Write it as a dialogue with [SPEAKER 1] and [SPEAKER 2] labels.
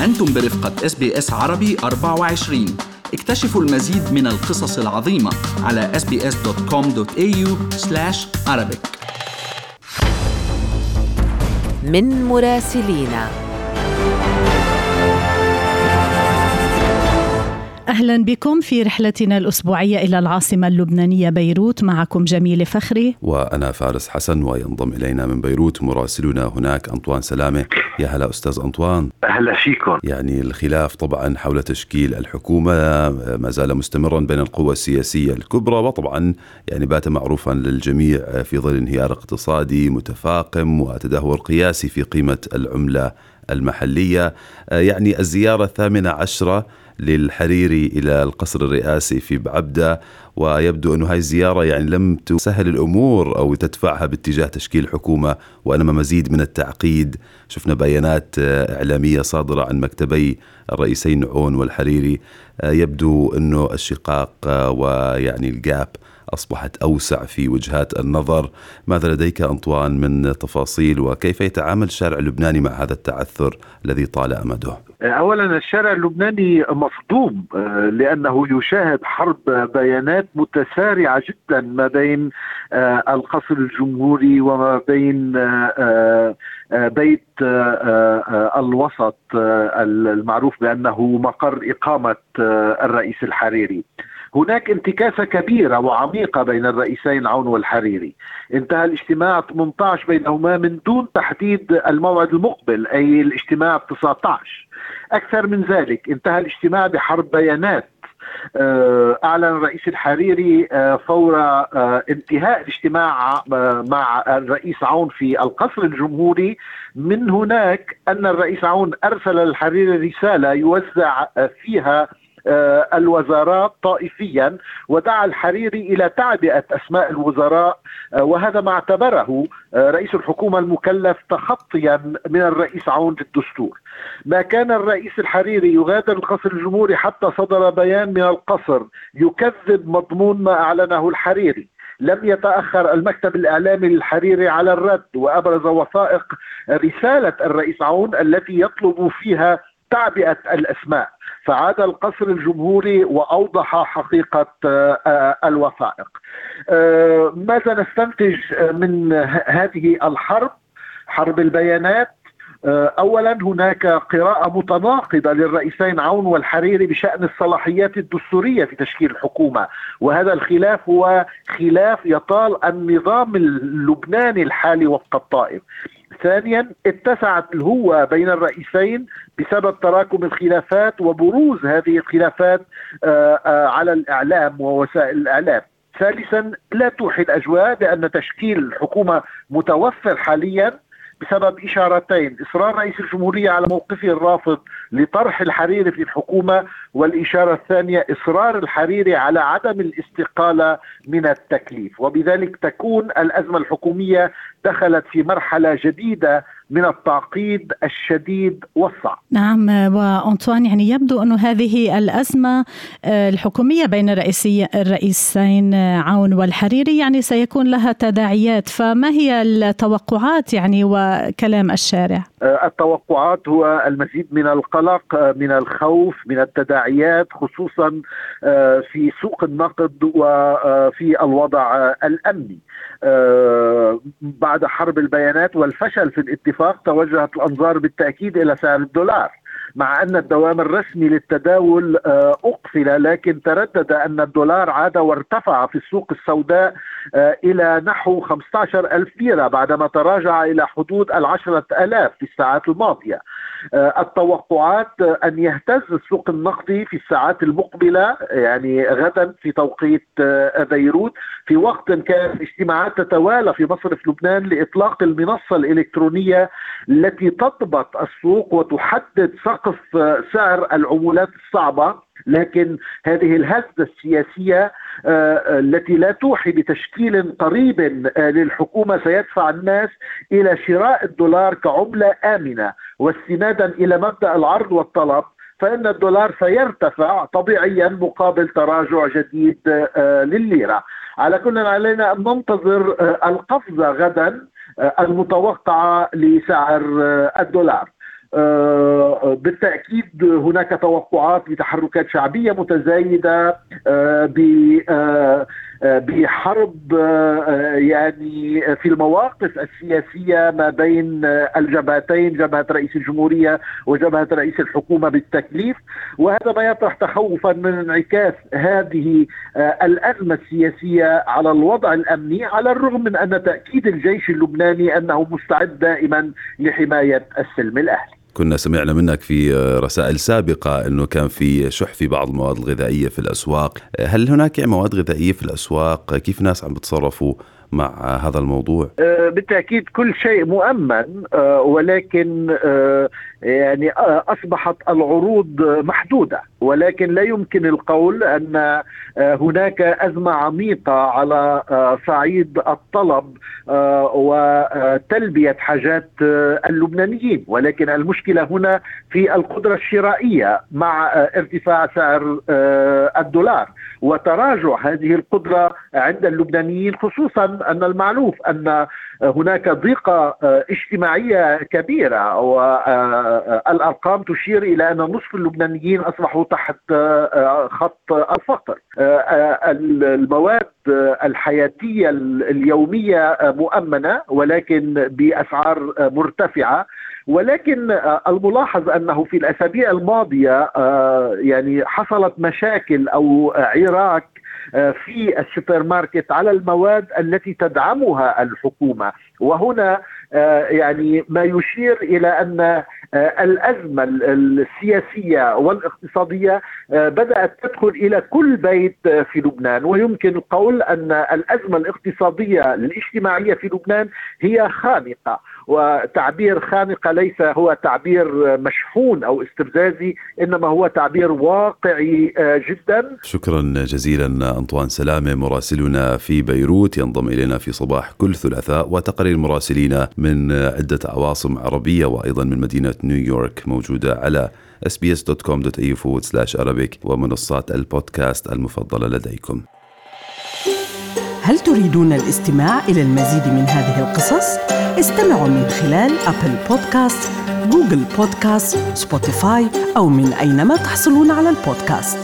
[SPEAKER 1] أنتم برفقة SBS عربي 24. اكتشفوا المزيد من القصص العظيمة على sbs.com.au/arabic.
[SPEAKER 2] من مراسلينا.
[SPEAKER 3] أهلا بكم في رحلتنا الأسبوعية إلى العاصمة اللبنانية بيروت. معكم جميلة فخري
[SPEAKER 4] وأنا فارس حسن، وينضم إلينا من بيروت مراسلنا هناك أنطوان سلامة. يا هلا أستاذ أنطوان.
[SPEAKER 5] أهلا فيكم.
[SPEAKER 4] يعني الخلاف طبعا حول تشكيل الحكومة ما زال مستمرا بين القوى السياسية الكبرى، وطبعا يعني بات معروفا للجميع في ظل انهيار اقتصادي متفاقم وتدهور قياسي في قيمة العملة المحلية. يعني الزيارة 18 للحريري إلى القصر الرئاسي في بعبدة، ويبدو أن هاي الزيارة يعني لم تسهل الأمور أو تدفعها باتجاه تشكيل حكومة، وإنما مزيد من التعقيد. شفنا بيانات إعلامية صادرة عن مكتبي الرئيسين عون والحريري، يبدو أنه الشقاق ويعني الجاب أصبحت أوسع في وجهات النظر. ماذا لديك أنطوان من تفاصيل، وكيف يتعامل الشارع اللبناني مع هذا التعثر الذي طال أمده؟
[SPEAKER 5] أولا الشارع اللبناني مصدوم لأنه يشاهد حرب بيانات متسارعة جدا ما بين القصر الجمهوري وما بين بيت الوسط المعروف بأنه مقر إقامة الرئيس الحريري. هناك انتكاسة كبيرة وعميقة بين الرئيسين عون والحريري. انتهى الاجتماع 18 بينهما من دون تحديد الموعد المقبل، أي الاجتماع 19. أكثر من ذلك، انتهى الاجتماع بحرب بيانات. أعلن الرئيس الحريري فور انتهاء الاجتماع مع الرئيس عون في القصر الجمهوري من هناك أن الرئيس عون أرسل للحريري رسالة يوزع فيها الوزارات طائفيا، ودعا الحريري إلى تعبئة أسماء الوزراء، وهذا ما اعتبره رئيس الحكومة المكلف تخطيا من الرئيس عون للدستور. ما كان الرئيس الحريري يغادر القصر الجمهوري حتى صدر بيان من القصر يكذب مضمون ما أعلنه الحريري. لم يتأخر المكتب الإعلامي للحريري على الرد، وأبرز وثائق رسالة الرئيس عون التي يطلب فيها تعبئة الأسماء. فعاد القصر الجمهوري وأوضح حقيقة الوثائق. ماذا نستنتج من هذه الحرب، حرب البيانات؟ أولا هناك قراءة متناقضة للرئيسين عون والحريري بشأن الصلاحيات الدستورية في تشكيل الحكومة، وهذا الخلاف هو خلاف يطال النظام اللبناني الحالي وفق الطائف. ثانيا اتسعت الهوة بين الرئيسين بسبب تراكم الخلافات وبروز هذه الخلافات على الإعلام ووسائل الإعلام. ثالثا لا توحي الأجواء بأن تشكيل حكومة متوفر حاليا بسبب إشارتين: إصرار رئيس الجمهورية على موقفه الرافض لطرح الحريري في الحكومة، والإشارة الثانية إصرار الحريري على عدم الاستقالة من التكليف. وبذلك تكون الأزمة الحكومية دخلت في مرحلة جديدة من التعقيد الشديد والصعب.
[SPEAKER 3] نعم، وأنطوان يعني يبدو أن هذه الأزمة الحكومية بين الرئيسين عون والحريري يعني سيكون لها تداعيات، فما هي التوقعات يعني وكلام الشارع؟
[SPEAKER 5] التوقعات هو المزيد من القلق، من الخوف، من التداعيات، خصوصا في سوق النقد وفي الوضع الأمني. بعد حرب البيانات والفشل في الاتفاق توجهت الأنظار بالتأكيد إلى سعر الدولار، مع أن الدوام الرسمي للتداول أقفل، لكن تردد أن الدولار عاد وارتفع في السوق السوداء إلى نحو 15,000 ليرة بعدما تراجع إلى حدود 10,000 في الساعات الماضية. التوقعات أن يهتز السوق النقدي في الساعات المقبلة، يعني غدا في توقيت بيروت، في وقت كانت اجتماعات تتوالى في مصرف لبنان لإطلاق المنصة الإلكترونية التي تضبط السوق وتحدد سقف سعر العملات الصعبة. لكن هذه الهزة السياسية التي لا توحي بتشكيل قريب للحكومة سيدفع الناس إلى شراء الدولار كعملة آمنة، واستنادا إلى مبدأ العرض والطلب فإن الدولار سيرتفع طبيعيا مقابل تراجع جديد للليرة. على كل علينا أن ننتظر القفزة غدا المتوقعة لسعر الدولار. بالتأكيد هناك توقعات لتحركات شعبية متزايدة بحرب يعني في المواقف السياسية ما بين الجبهتين، جبهة رئيس الجمهورية وجبهة رئيس الحكومة بالتكليف، وهذا ما يطرح تخوفا من انعكاس هذه الأزمة السياسية على الوضع الأمني، على الرغم من أن تأكيد الجيش اللبناني أنه مستعد دائما لحماية السلم الأهلي.
[SPEAKER 4] كنا سمعنا منك في رسائل سابقة أنه كان في شح في بعض المواد الغذائية في الأسواق. هل هناك مواد غذائية في الأسواق؟ كيف الناس عم بتصرفوا مع هذا الموضوع؟
[SPEAKER 5] بالتأكيد كل شيء مؤمن، ولكن يعني أصبحت العروض محدودة، ولكن لا يمكن القول أن هناك أزمة عميقة على صعيد الطلب وتلبية حاجات اللبنانيين، ولكن المشكلة هنا في القدرة الشرائية مع ارتفاع سعر الدولار وتراجع هذه القدرة عند اللبنانيين، خصوصا أن المعروف أن هناك ضيقة اجتماعية كبيرة، والأرقام تشير إلى أن نصف اللبنانيين أصبحوا تحت خط الفقر. المواد الحياتية اليومية مؤمنة ولكن بأسعار مرتفعة، ولكن الملاحظ أنه في الأسابيع الماضية يعني حصلت مشاكل أو عراك في السوبر ماركت على المواد التي تدعمها الحكومة، وهنا يعني ما يشير إلى أن الأزمة السياسية والاقتصادية بدأت تدخل إلى كل بيت في لبنان، ويمكن القول أن الأزمة الاقتصادية الاجتماعية في لبنان هي خانقة، وتعبير خانقة ليس هو تعبير مشحون أو استفزازي، إنما هو تعبير واقعي جدا.
[SPEAKER 4] شكرا جزيلا أنطوان سلامة مراسلنا في بيروت، ينضم إلينا في صباح كل ثلاثاء، وتقارير مراسلين من عدة عواصم عربية وأيضا من مدينة نيويورك موجودة على sbs.com.au/Arabic ومنصات البودكاست المفضلة لديكم.
[SPEAKER 6] هل تريدون الاستماع إلى المزيد من هذه القصص؟ استمعوا من خلال أبل بودكاست، جوجل بودكاست، سبوتيفاي أو من أينما تحصلون على البودكاست.